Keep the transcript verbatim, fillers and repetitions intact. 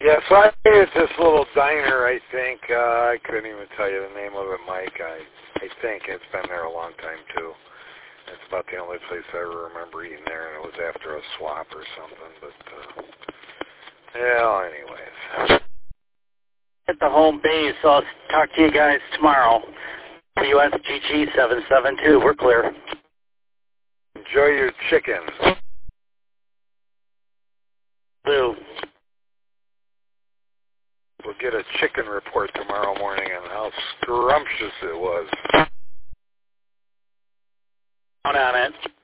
Yeah, so I it's this little diner, I think. Uh, I couldn't even tell you the name of it, Mike. I, I think it's been there a long time, too. It's about the only place I ever remember eating there, and it was after a swap or something. But, uh, yeah, anyways. At the home base, so I'll talk to you guys tomorrow. U S G G seven seven two, we're clear. Enjoy your chicken. Blue. We'll get a chicken report tomorrow morning on how scrumptious it was. Count on it.